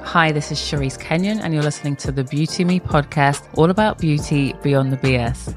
Hi, this is Charisse Kenyon, and you're listening to the Beauty Me podcast, all about beauty beyond the BS.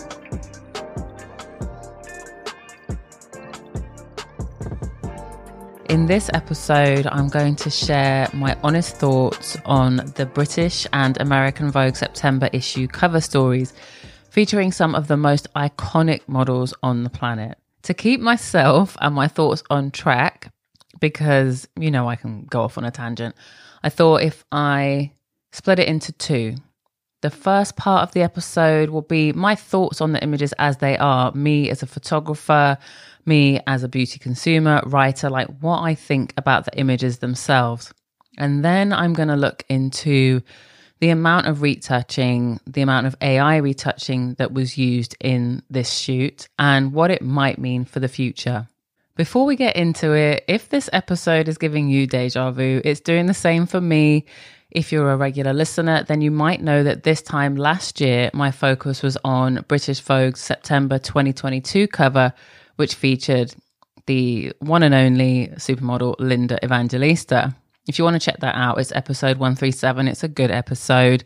In this episode, I'm going to share my honest thoughts on the British and American Vogue September issue cover stories, featuring some of the most iconic models on the planet. To keep myself and my thoughts on track, because, you know, I can go off on a tangent, I thought if I split it into two, the first part of the episode will be my thoughts on the images as they are, me as a photographer, me as a beauty consumer, writer, like what I think about the images themselves. And then I'm going to look into the amount of retouching, the amount of AI retouching that was used in this shoot and what it might mean for the future. Before we get into it, if this episode is giving you deja vu, it's doing the same for me. If you're a regular listener, then you might know that this time last year, my focus was on British Vogue's September 2022 cover, which featured the one and only supermodel Linda Evangelista. If you want to check that out, it's episode 137. It's a good episode.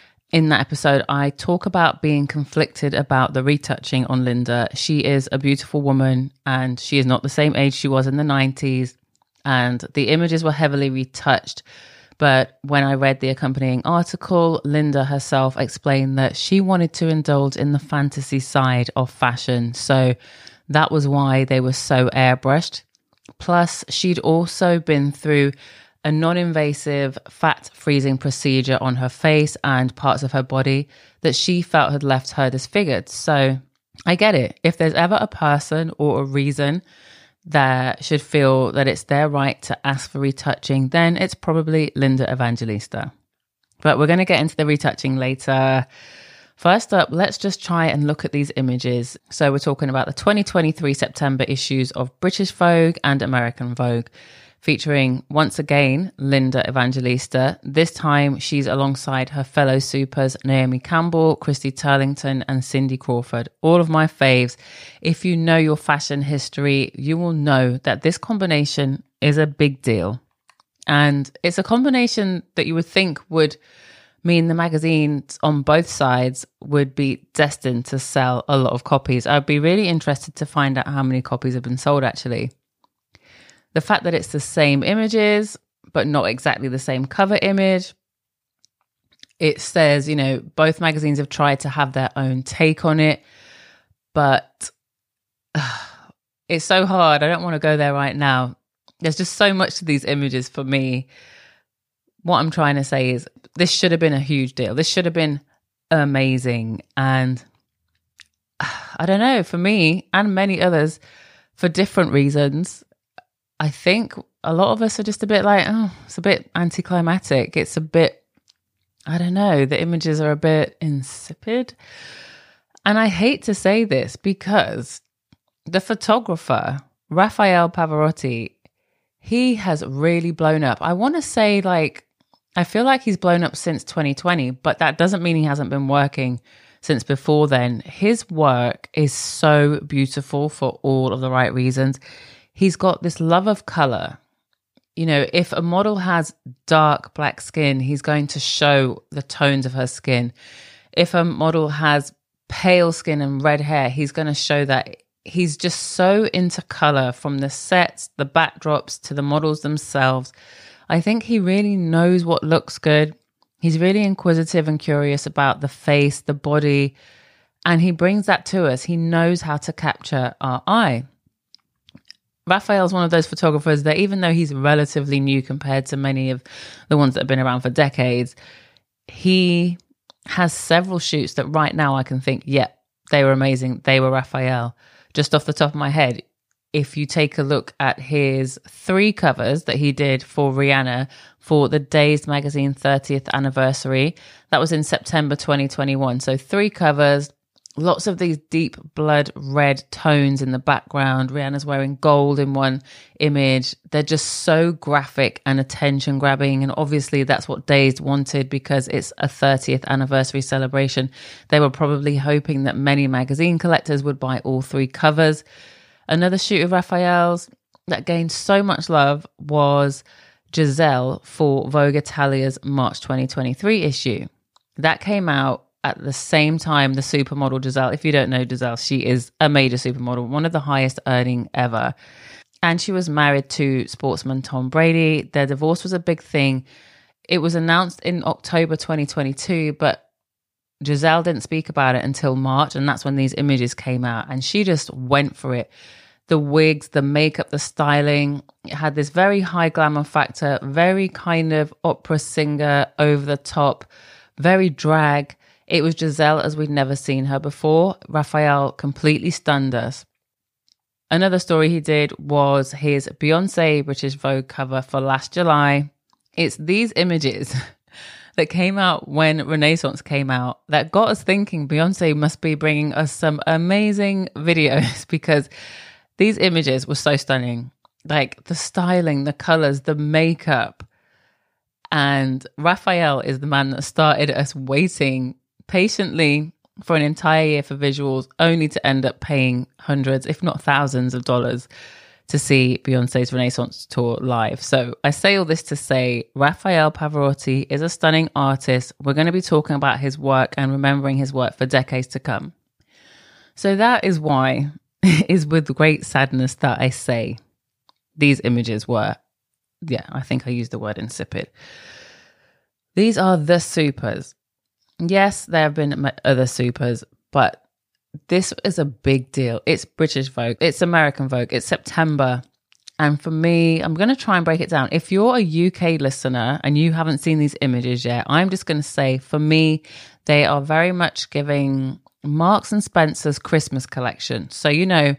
In that episode, I talk about being conflicted about the retouching on Linda. She is a beautiful woman and she is not the same age she was in the 90s. And the images were heavily retouched. But when I read the accompanying article, Linda herself explained that she wanted to indulge in the fantasy side of fashion. So that was why they were so airbrushed. Plus, she'd also been through a non-invasive fat freezing procedure on her face and parts of her body that she felt had left her disfigured. So I get it. If there's ever a person or a reason that should feel that it's their right to ask for retouching, then it's probably Linda Evangelista. But we're going to get into the retouching later. First up, let's just try and look at these images. So we're talking about the 2023 September issues of British Vogue and American Vogue, featuring, once again, Linda Evangelista. This time, she's alongside her fellow supers, Naomi Campbell, Christy Turlington, and Cindy Crawford. All of my faves. If you know your fashion history, you will know that this combination is a big deal. And it's a combination that you would think would mean the magazines on both sides would be destined to sell a lot of copies. I'd be really interested to find out how many copies have been sold, actually. The fact that it's the same images, but not exactly the same cover image. It says, you know, both magazines have tried to have their own take on it, but it's so hard. I don't want to go there right now. There's just so much to these images for me. What I'm trying to say is this should have been a huge deal. This should have been amazing. And I don't know, for me and many others, for different reasons, I think a lot of us are just a bit like, oh, it's a bit anticlimactic. It's a bit, I don't know, the images are a bit insipid. And I hate to say this because the photographer, Rafael Pavarotti, he has really blown up. I want to say I feel like he's blown up since 2020, but that doesn't mean he hasn't been working since before then. His work is so beautiful for all of the right reasons. He's got this love of color. You know, if a model has dark black skin, he's going to show the tones of her skin. If a model has pale skin and red hair, he's going to show that. He's just so into color, from the sets, the backdrops, to the models themselves. I think he really knows what looks good. He's really inquisitive and curious about the face, the body, and he brings that to us. He knows how to capture our eye. Raphael's one of those photographers that, even though he's relatively new compared to many of the ones that have been around for decades, he has several shoots that right now I can think, yeah, they were amazing. They were Raphael. Just off the top of my head, if you take a look at his 3 covers that he did for Rihanna for the Dazed magazine 30th anniversary, that was in September 2021. So 3 covers, lots of these deep blood red tones in the background. Rihanna's wearing gold in one image. They're just so graphic and attention grabbing. And obviously that's what Dazed wanted because it's a 30th anniversary celebration. They were probably hoping that many magazine collectors would buy all 3 covers. Another shoot of Raphael's that gained so much love was Giselle for Vogue Italia's March 2023 issue. That came out at the same time the supermodel Giselle. If you don't know Giselle, she is a major supermodel, one of the highest earning ever. And she was married to sportsman Tom Brady. Their divorce was a big thing. It was announced in October 2022, but Giselle didn't speak about it until March, and that's when these images came out. And she just went for it. The wigs, the makeup, the styling, it had this very high glamour factor, very kind of opera singer, over the top, very drag. It was Giselle as we'd never seen her before. Raphael completely stunned us. Another story he did was his Beyoncé British Vogue cover for last July. It's these images that came out when Renaissance came out that got us thinking Beyoncé must be bringing us some amazing videos, because these images were so stunning. Like the styling, the colors, the makeup. And Raphael is the man that started us waiting patiently for an entire year for visuals, only to end up paying hundreds, if not thousands of dollars to see Beyoncé's Renaissance tour live. So I say all this to say Raphael Pavarotti is a stunning artist. We're going to be talking about his work and remembering his work for decades to come. So that is why it is with great sadness that I say these images were, I think I used the word insipid. These are the supers. Yes, there have been other supers, but this is a big deal. It's British Vogue. It's American Vogue. It's September. And for me, I'm going to try and break it down. If you're a UK listener and you haven't seen these images yet, I'm just going to say, for me, they are very much giving Marks and Spencer's Christmas collection. So,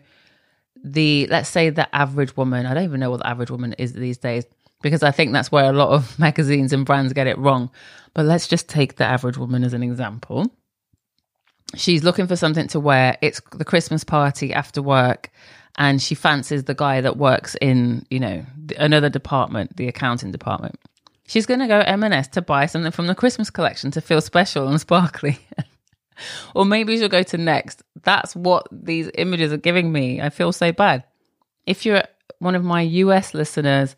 let's say the average woman, I don't even know what the average woman is these days, because I think that's where a lot of magazines and brands get it wrong. But let's just take the average woman as an example. She's looking for something to wear. It's the Christmas party after work, and she fancies the guy that works in, another department, the accounting department. She's going to go M&S to buy something from the Christmas collection to feel special and sparkly. Or maybe she'll go to Next. That's what these images are giving me. I feel so bad. If you're one of my US listeners,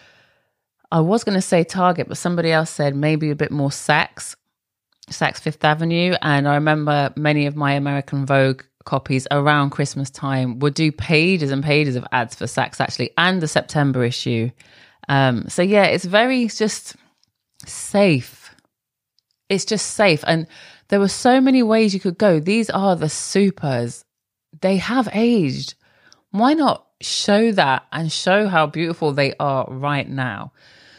I was going to say Target, but somebody else said maybe a bit more Saks Fifth Avenue. And I remember many of my American Vogue copies around Christmas time would do pages and pages of ads for Saks, actually, and the September issue. It's very just safe. It's just safe. And there were so many ways you could go. These are the supers. They have aged. Why not show that and show how beautiful they are right now?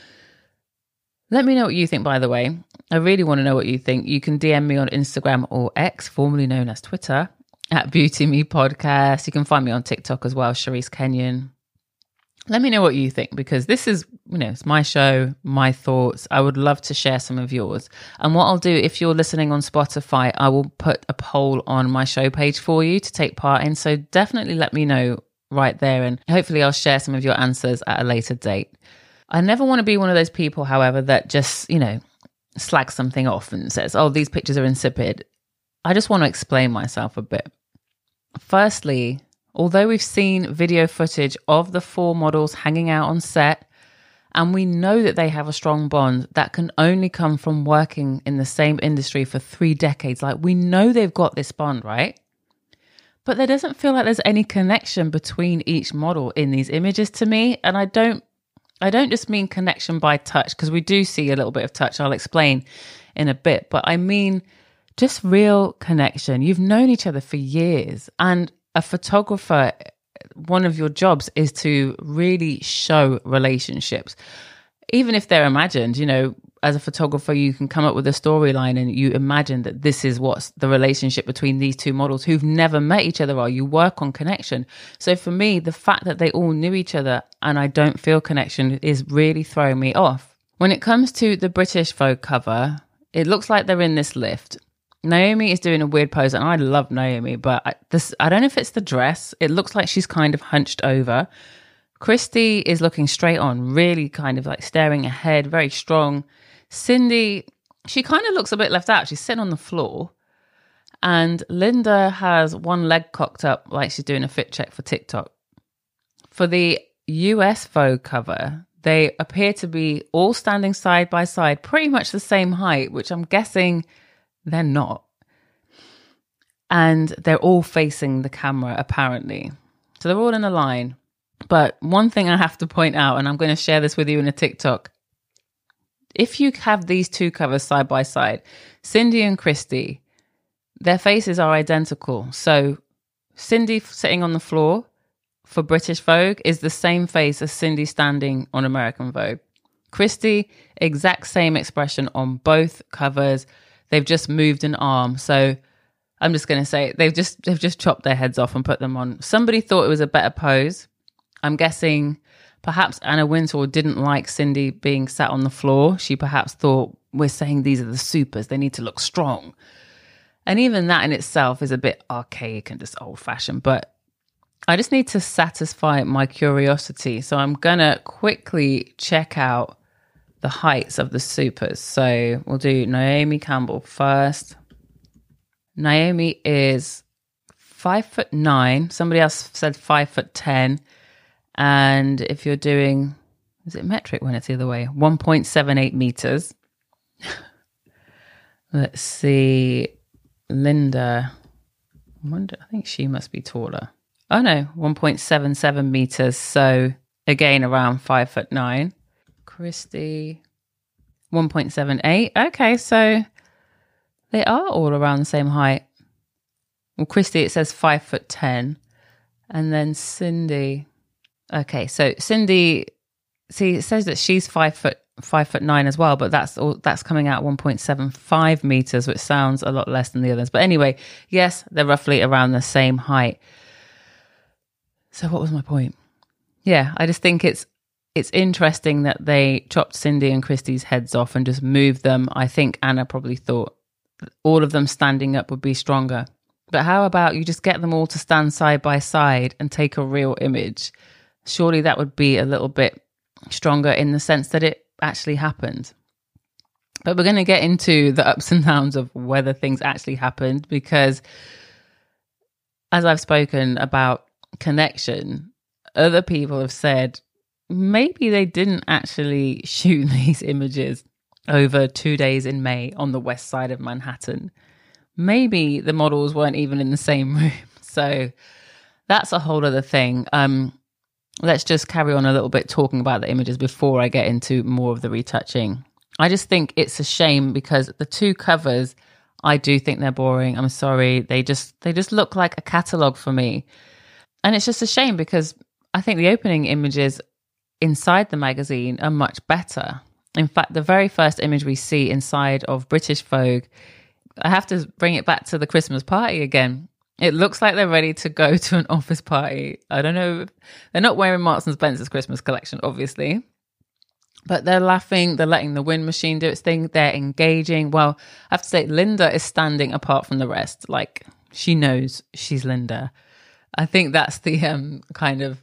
Let me know what you think, by the way. I really want to know what you think. You can DM me on Instagram or X, formerly known as Twitter, at Beauty Me Podcast. You can find me on TikTok as well, Charisse Kenyon. Let me know what you think, because this is, it's my show, my thoughts. I would love to share some of yours. And what I'll do, if you're listening on Spotify, I will put a poll on my show page for you to take part in. So definitely let me know right there, and hopefully I'll share some of your answers at a later date. I never want to be one of those people, however, that just, slags something off and says, oh, these pictures are insipid. I just want to explain myself a bit. Firstly, although we've seen video footage of the four models hanging out on set, and we know that they have a strong bond that can only come from working in the same industry for 3 decades. Like, we know they've got this bond, right? But there doesn't feel like there's any connection between each model in these images to me. And I don't just mean connection by touch, because we do see a little bit of touch. I'll explain in a bit. But I mean just real connection. You've known each other for years. And a photographer, one of your jobs is to really show relationships. Even if they're imagined, as a photographer, you can come up with a storyline and you imagine that this is what's the relationship between these two models who've never met each other, or you work on connection. So for me, the fact that they all knew each other and I don't feel connection is really throwing me off. When it comes to the British Vogue cover, it looks like they're in this lift. Naomi is doing a weird pose, and I love Naomi, but I don't know if it's the dress. It looks like she's kind of hunched over. Christy is looking straight on, really kind of like staring ahead, very strong. Cindy, she kind of looks a bit left out. She's sitting on the floor. And Linda has one leg cocked up like she's doing a fit check for TikTok. For the US Vogue cover, They appear to be all standing side by side, pretty much the same height, which I'm guessing they're not. And they're all facing the camera, apparently. So they're all in a line. But one thing I have to point out, and I'm going to share this with you in a TikTok. If you have these two covers side by side, Cindy and Christy, their faces are identical. So Cindy sitting on the floor for British Vogue is the same face as Cindy standing on American Vogue. Christy, exact same expression on both covers. They've just moved an arm. So I'm just going to say they've just chopped their heads off and put them on. Somebody thought it was a better pose. I'm guessing perhaps Anna Wintour didn't like Cindy being sat on the floor. She perhaps thought, we're saying these are the supers, they need to look strong. And even that in itself is a bit archaic and just old-fashioned. But I just need to satisfy my curiosity. So I'm going to quickly check out the heights of the supers. So we'll do Naomi Campbell first. Naomi is 5'9". Somebody else said 5'10". And if you're doing, is it metric when it's the other way? 1.78 meters. Let's see. Linda. I think she must be taller. Oh no, 1.77 meters. So again, around 5'9". Christy, 1.78. Okay, so they are all around the same height. Well, Christy, it says 5'10". And then Cindy. Okay, so Cindy, see, it says that she's 5'9" as well, but that's coming out 1.75 meters, which sounds a lot less than the others. But anyway, yes, they're roughly around the same height. So what was my point? Yeah, I just think it's interesting that they chopped Cindy and Christy's heads off and just moved them. I think Anna probably thought all of them standing up would be stronger. But how about you just get them all to stand side by side and take a real image? Surely that would be a little bit stronger in the sense that it actually happened. But we're going to get into the ups and downs of whether things actually happened, because as I've spoken about connection, other people have said maybe they didn't actually shoot these images over 2 days in May on the west side of Manhattan. Maybe the models weren't even in the same room. So that's a whole other thing. Let's just carry on a little bit talking about the images before I get into more of the retouching. I just think it's a shame because the two covers, I do think they're boring. I'm sorry. They just look like a catalogue for me. And it's just a shame because I think the opening images inside the magazine are much better. In fact, the very first image we see inside of British Vogue, I have to bring it back to the Christmas party again. It looks like they're ready to go to an office party. I don't know. They're not wearing Marks and Spencer's Christmas collection, obviously. But they're laughing. They're letting the wind machine do its thing. They're engaging. Well, I have to say, Linda is standing apart from the rest. Like, she knows she's Linda. I think that's the kind of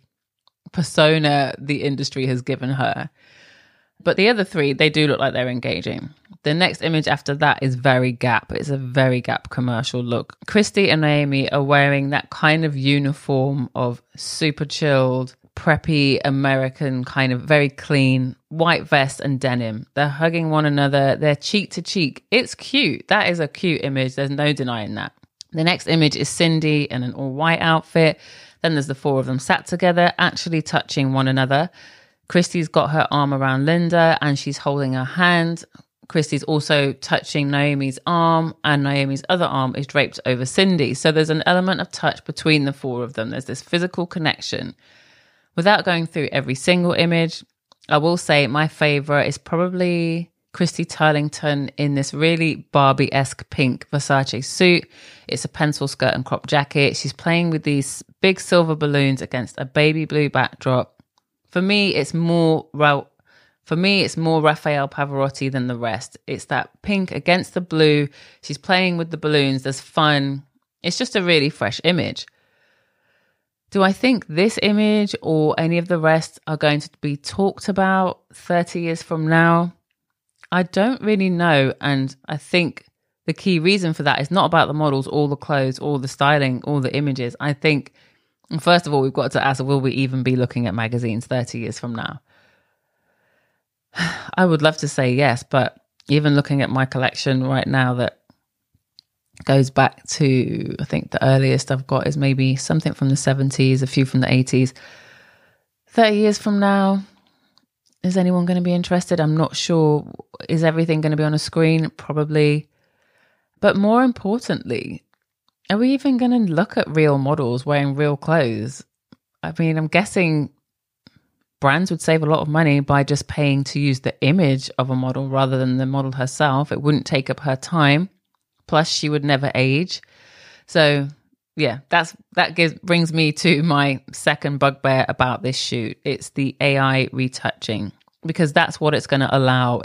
persona the industry has given her. But the other three, they do look like they're engaging. The next image after that is very Gap. It's a very Gap commercial look. Christy and Naomi are wearing that kind of uniform of super chilled, preppy American, kind of very clean, white vest and denim. They're hugging one another. They're cheek to cheek. It's cute. That is a cute image. There's no denying that. The next image is Cindy in an all white outfit. Then there's the four of them sat together, actually touching one another. Christy's got her arm around Linda and she's holding her hand. Christy's also touching Naomi's arm and Naomi's other arm is draped over Cindy. So there's an element of touch between the four of them. There's this physical connection. Without going through every single image, I will say my favorite is probably Christy Turlington in this really Barbie-esque pink Versace suit. It's a pencil skirt and crop jacket. She's playing with these big silver balloons against a baby blue backdrop. For me, it's more Raphael Pavarotti than the rest. It's that pink against the blue. She's playing with the balloons. There's fun. It's just a really fresh image. Do I think this image or any of the rest are going to be talked about 30 years from now? I don't really know. And I think the key reason for that is not about the models, all the clothes, all the styling, all the images. I think, first of all, we've got to ask, will we even be looking at magazines 30 years from now? I would love to say yes, but even looking at my collection right now that goes back to, I think the earliest I've got is maybe something from the 70s, a few from the 80s. 30 years from now, is anyone going to be interested? I'm not sure. Is everything going to be on a screen? Probably. But more importantly, are we even going to look at real models wearing real clothes? I mean, I'm guessing brands would save a lot of money by just paying to use the image of a model rather than the model herself. It wouldn't take up her time. Plus, she would never age. So, yeah, brings me to my second bugbear about this shoot. It's the AI retouching, because that's what it's going to allow.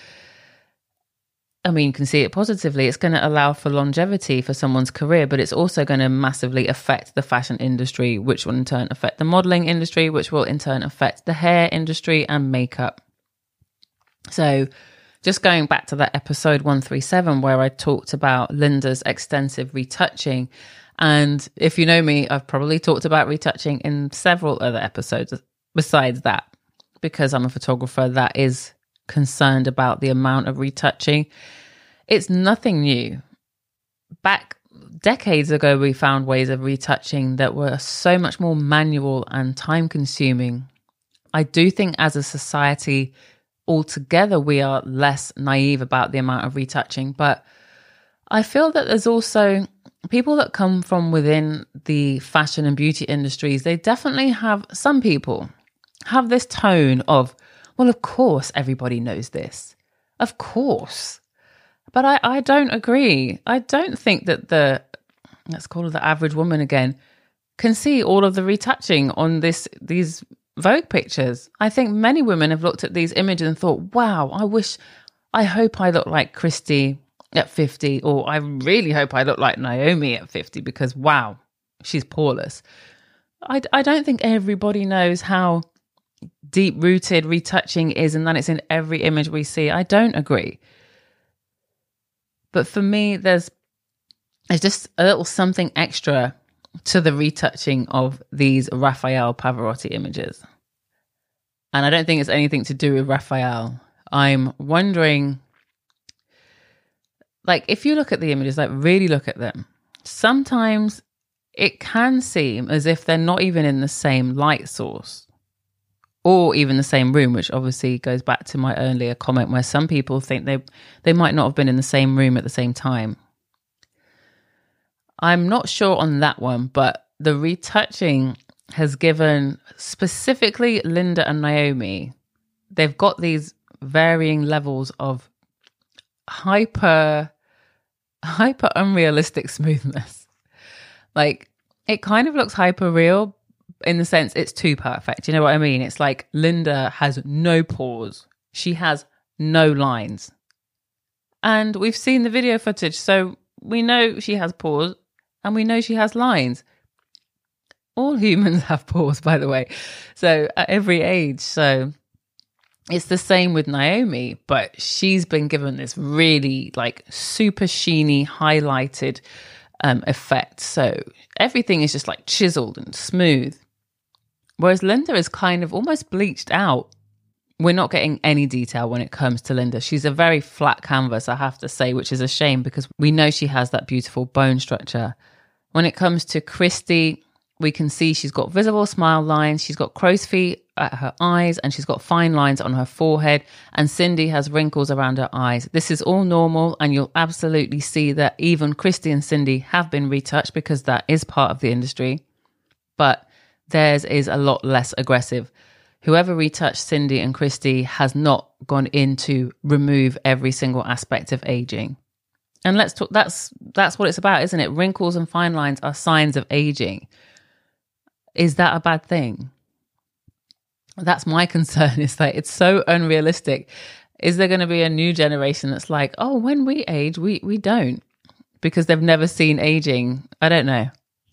You can see it positively. It's going to allow for longevity for someone's career, but it's also going to massively affect the fashion industry, which will in turn affect the modeling industry, which will in turn affect the hair industry and makeup. So just going back to that episode 137, where I talked about Linda's extensive retouching. And if you know me, I've probably talked about retouching in several other episodes besides that, because I'm a photographer that is concerned about the amount of retouching. It's nothing new. Back decades ago, we found ways of retouching that were so much more manual and time consuming. I do think as a society altogether, we are less naive about the amount of retouching, but I feel that there's also people that come from within the fashion and beauty industries. They definitely some people have this tone of, well, of course, everybody knows this. Of course. But I don't agree. I don't think that let's call her the average woman again, can see all of the retouching on these Vogue pictures. I think many women have looked at these images and thought, wow, I hope I look like Christy at 50, or I really hope I look like Naomi at 50, because wow, she's poreless. I don't think everybody knows how deep-rooted retouching is and that it's in every image we see. I don't agree. But for me, there's just a little something extra to the retouching of these Raphael Pavarotti images. And I don't think it's anything to do with Raphael. I'm wondering, if you look at the images, really look at them, sometimes it can seem as if they're not even in the same light source or even the same room, which obviously goes back to my earlier comment where some people think they might not have been in the same room at the same time. I'm not sure on that one, but the retouching has given specifically Linda and Naomi, they've got these varying levels of hyper unrealistic smoothness. It kind of looks hyper real in the sense it's too perfect. You know what I mean? It's like Linda has no pores. She has no lines. And we've seen the video footage, so we know she has pores and we know she has lines. All humans have pores, by the way. So at every age. So it's the same with Naomi, but she's been given this really super sheeny, highlighted effect. So everything is just chiseled and smooth. Whereas Linda is kind of almost bleached out. We're not getting any detail when it comes to Linda. She's a very flat canvas, I have to say, which is a shame because we know she has that beautiful bone structure. When it comes to Christy, we can see she's got visible smile lines, she's got crow's feet at her eyes, and she's got fine lines on her forehead, and Cindy has wrinkles around her eyes. This is all normal, and you'll absolutely see that even Christy and Cindy have been retouched because that is part of the industry, but theirs is a lot less aggressive. Whoever retouched Cindy and Christy has not gone in to remove every single aspect of aging. And let's talk, that's what it's about, isn't it? Wrinkles and fine lines are signs of aging. Is that a bad thing? That's my concern, is that it's so unrealistic. Is there going to be a new generation that's like, oh, when we age, we don't, because they've never seen aging? I don't know.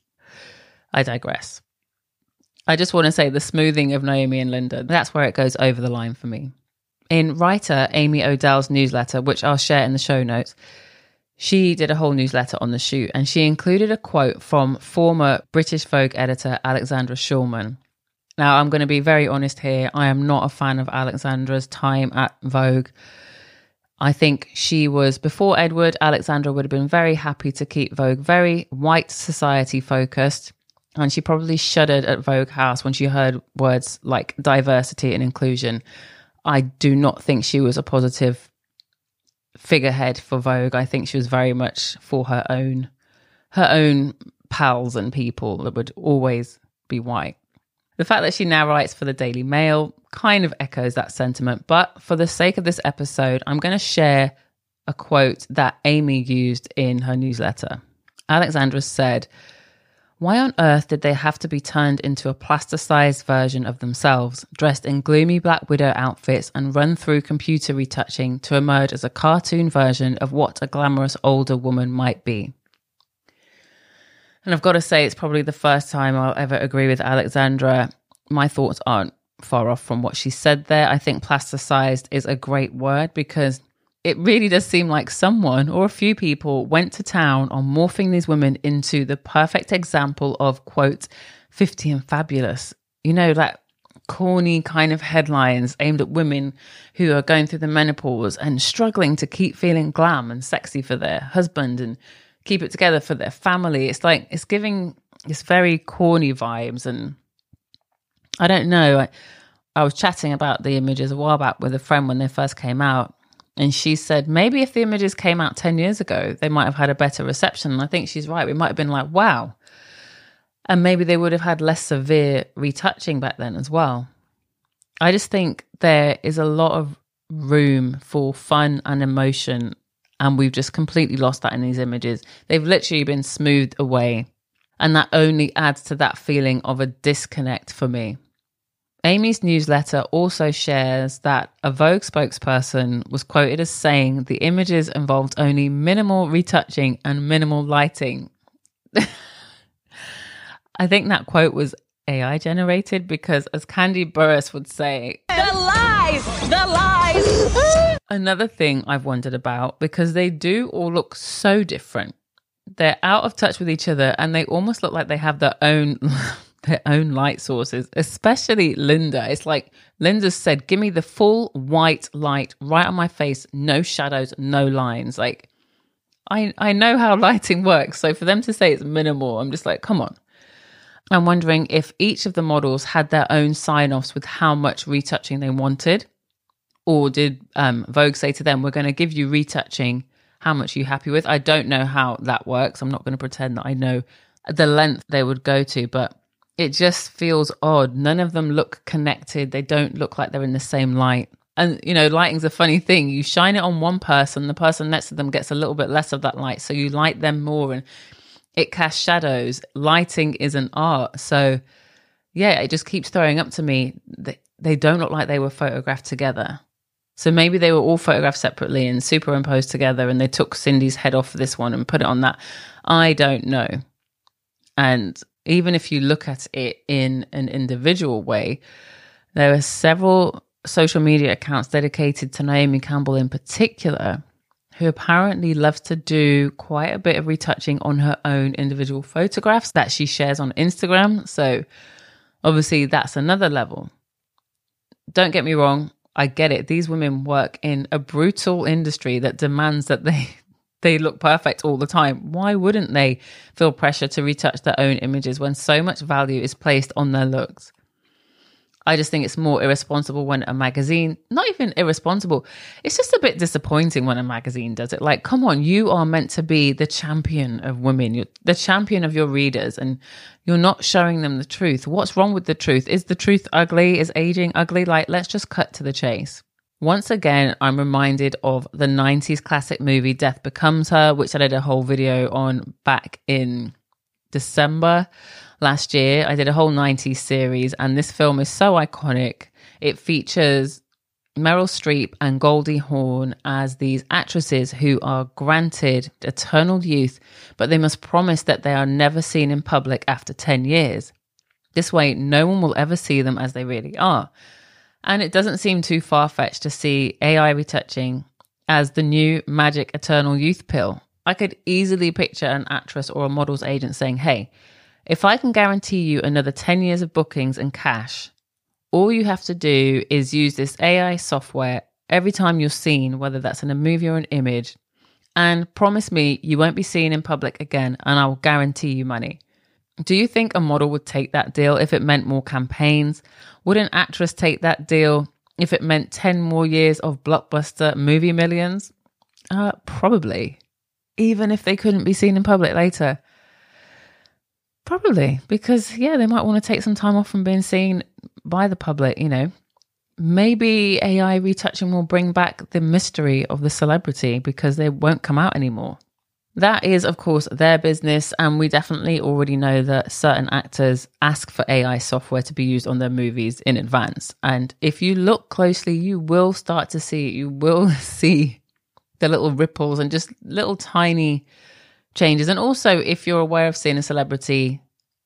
I digress. I just want to say the smoothing of Naomi and Linda, that's where it goes over the line for me. In writer Amy Odell's newsletter, which I'll share in the show notes, she did a whole newsletter on the shoot, and she included a quote from former British Vogue editor Alexandra Shulman. Now, I'm going to be very honest here. I am not a fan of Alexandra's time at Vogue. I think she was, before Edward, Alexandra would have been very happy to keep Vogue very white society focused. And she probably shuddered at Vogue House when she heard words like diversity and inclusion. I do not think she was a positive figurehead for Vogue. I think she was very much for her own pals and people that would always be white. The fact that she now writes for the Daily Mail kind of echoes that sentiment. But for the sake of this episode, I'm going to share a quote that Amy used in her newsletter. Alexandra said, "Why on earth did they have to be turned into a plasticized version of themselves, dressed in gloomy Black Widow outfits and run through computer retouching to emerge as a cartoon version of what a glamorous older woman might be?" And I've got to say, it's probably the first time I'll ever agree with Alexandra. My thoughts aren't far off from what she said there. I think plasticized is a great word because it really does seem like someone or a few people went to town on morphing these women into the perfect example of, quote, 50 and fabulous. You know, that corny kind of headlines aimed at women who are going through the menopause and struggling to keep feeling glam and sexy for their husband and keep it together for their family. It's like, it's giving this very corny vibes. And I don't know, I was chatting about the images a while back with a friend when they first came out. And she said, maybe if the images came out 10 years ago, they might have had a better reception. And I think she's right. We might have been like, wow. And maybe they would have had less severe retouching back then as well. I just think there is a lot of room for fun and emotion. And we've just completely lost that in these images. They've literally been smoothed away. And that only adds to that feeling of a disconnect for me. Amy's newsletter also shares that a Vogue spokesperson was quoted as saying the images involved only minimal retouching and minimal lighting. I think that quote was AI generated because, as Candy Burris would say, the lies. Another thing I've wondered about, because they do all look so different. They're out of touch with each other and they almost look like they have their own light sources, especially Linda. It's like Linda said, give me the full white light right on my face, no shadows, no lines. Like, I know how lighting works. So for them to say it's minimal, I'm just like, come on. I'm wondering if each of the models had their own sign-offs with how much retouching they wanted. Or did Vogue say to them, we're going to give you retouching, how much are you happy with? I don't know how that works. I'm not going to pretend that I know the length they would go to, but it just feels odd. None of them look connected. They don't look like they're in the same light. And, you know, lighting's a funny thing. You shine it on one person, the person next to them gets a little bit less of that light. So you light them more and it casts shadows. Lighting is an art. So, yeah, it just keeps throwing up to me that they don't look like they were photographed together. So maybe they were all photographed separately and superimposed together and they took Cindy's head off this one and put it on that. I don't know. And even if you look at it in an individual way, there are several social media accounts dedicated to Naomi Campbell in particular, who apparently loves to do quite a bit of retouching on her own individual photographs that she shares on Instagram. So obviously that's another level. Don't get me wrong. I get it. These women work in a brutal industry that demands that they look perfect all the time. Why wouldn't they feel pressure to retouch their own images when so much value is placed on their looks? I just think it's more irresponsible when a magazine, not even irresponsible, it's just a bit disappointing when a magazine does it. Like, come on, you are meant to be the champion of women. You're the champion of your readers and you're not showing them the truth. What's wrong with the truth? Is the truth ugly? Is aging ugly? Like, let's just cut to the chase. Once again, I'm reminded of the 90s classic movie Death Becomes Her, which I did a whole video on back in December last year. I did a whole 90s series, and this film is so iconic. It features Meryl Streep and Goldie Hawn as these actresses who are granted eternal youth, but they must promise that they are never seen in public after 10 years. This way, no one will ever see them as they really are. And it doesn't seem too far-fetched to see AI retouching as the new magic eternal youth pill. I could easily picture an actress or a model's agent saying, hey, If I can guarantee you another 10 years of bookings and cash, all you have to do is use this AI software every time you're seen, whether that's in a movie or an image, and promise me you won't be seen in public again, and I will guarantee you money. Do you think a model would take that deal if it meant more campaigns? Would an actress take that deal if it meant 10 more years of blockbuster movie millions? Probably. Even if they couldn't be seen in public later. Probably, because they might want to take some time off from being seen by the public, Maybe AI retouching will bring back the mystery of the celebrity because they won't come out anymore. That is, of course, their business, and we definitely already know that certain actors ask for AI software to be used on their movies in advance. And if you look closely, you will start to see, you will see the little ripples and just little tiny changes. And also, if you're aware of seeing a celebrity,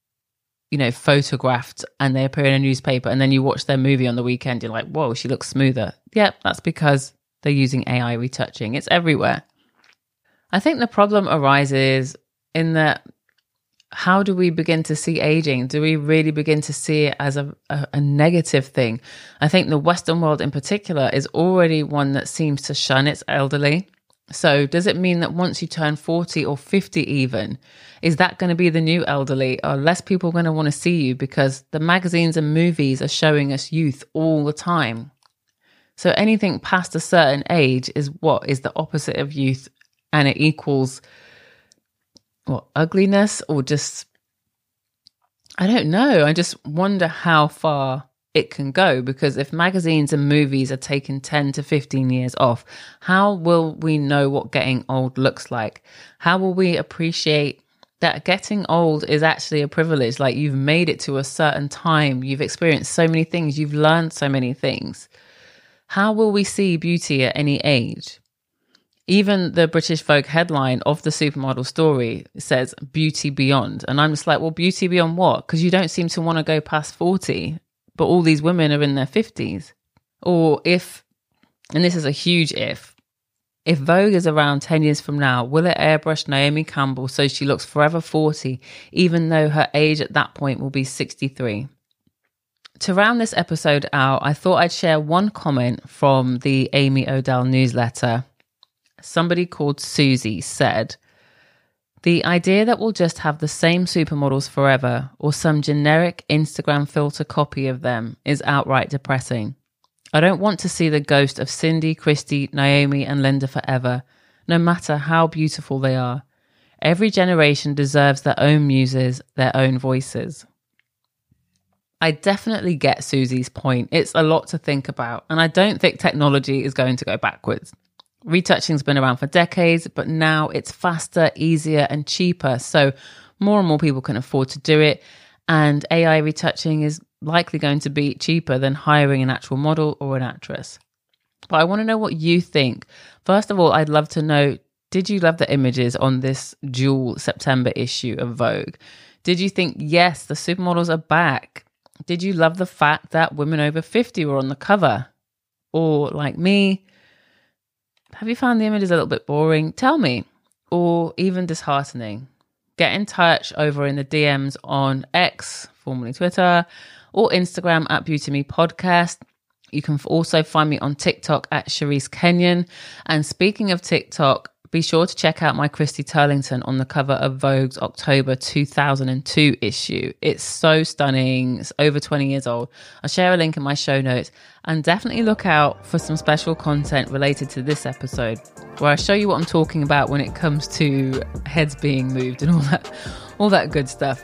photographed and they appear in a newspaper and then you watch their movie on the weekend, you're like, whoa, she looks smoother. Yep, that's because they're using AI retouching. It's everywhere. I think the problem arises in that, how do we begin to see aging? Do we really begin to see it as a negative thing? I think the Western world in particular is already one that seems to shun its elderly. So does it mean that once you turn 40 or 50 even, is that going to be the new elderly? Are less people going to want to see you because the magazines and movies are showing us youth all the time? So anything past a certain age is the opposite of youth, and it equals ugliness, or just, I don't know. I just wonder how far it can go, because if magazines and movies are taking 10 to 15 years off, how will we know what getting old looks like? How will we appreciate that getting old is actually a privilege? Like, you've made it to a certain time, you've experienced so many things, you've learned so many things. How will we see beauty at any age? Even the British Vogue headline of the supermodel story says beauty beyond. And I'm just like, well, beauty beyond what? Because you don't seem to want to go past 40. But all these women are in their 50s. Or if, and this is a huge if Vogue is around 10 years from now, will it airbrush Naomi Campbell so she looks forever 40, even though her age at that point will be 63? To round this episode out, I thought I'd share one comment from the Amy Odell newsletter. Somebody called Susie said, "The idea that we'll just have the same supermodels forever, or some generic Instagram filter copy of them, is outright depressing. I don't want to see the ghost of Cindy, Christy, Naomi, and Linda forever, no matter how beautiful they are. Every generation deserves their own muses, their own voices." I definitely get Susie's point. It's a lot to think about, and I don't think technology is going to go backwards. Retouching's been around for decades, but now it's faster, easier, and cheaper. So more and more people can afford to do it. And AI retouching is likely going to be cheaper than hiring an actual model or an actress. But I want to know what you think. First of all, I'd love to know, did you love the images on this dual September issue of Vogue? Did you think, yes, the supermodels are back? Did you love the fact that women over 50 were on the cover? Or like me, have you found the images a little bit boring? Tell me. Or even disheartening. Get in touch over in the DMs on X, formerly Twitter, or Instagram at Beauty Me Podcast. You can also find me on TikTok at Charisse Kenyon. And speaking of TikTok, be sure to check out my Christy Turlington on the cover of Vogue's October 2002 issue. It's so stunning. It's over 20 years old. I'll share a link in my show notes, and definitely look out for some special content related to this episode, where I show you what I'm talking about when it comes to heads being moved and all that good stuff.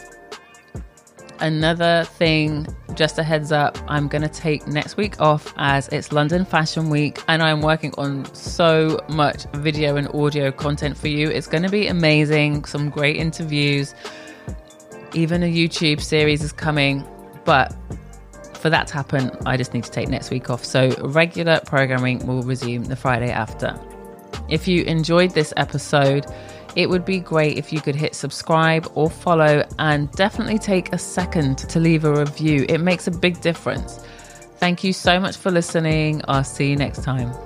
Another thing, just a heads up, I'm going to take next week off as it's London Fashion Week, and I'm working on so much video and audio content for you. It's going to be amazing. Some great interviews. Even a YouTube series is coming. But for that to happen, I just need to take next week off. So regular programming will resume the Friday after. If you enjoyed this episode, it would be great if you could hit subscribe or follow, and definitely take a second to leave a review. It makes a big difference. Thank you so much for listening. I'll see you next time.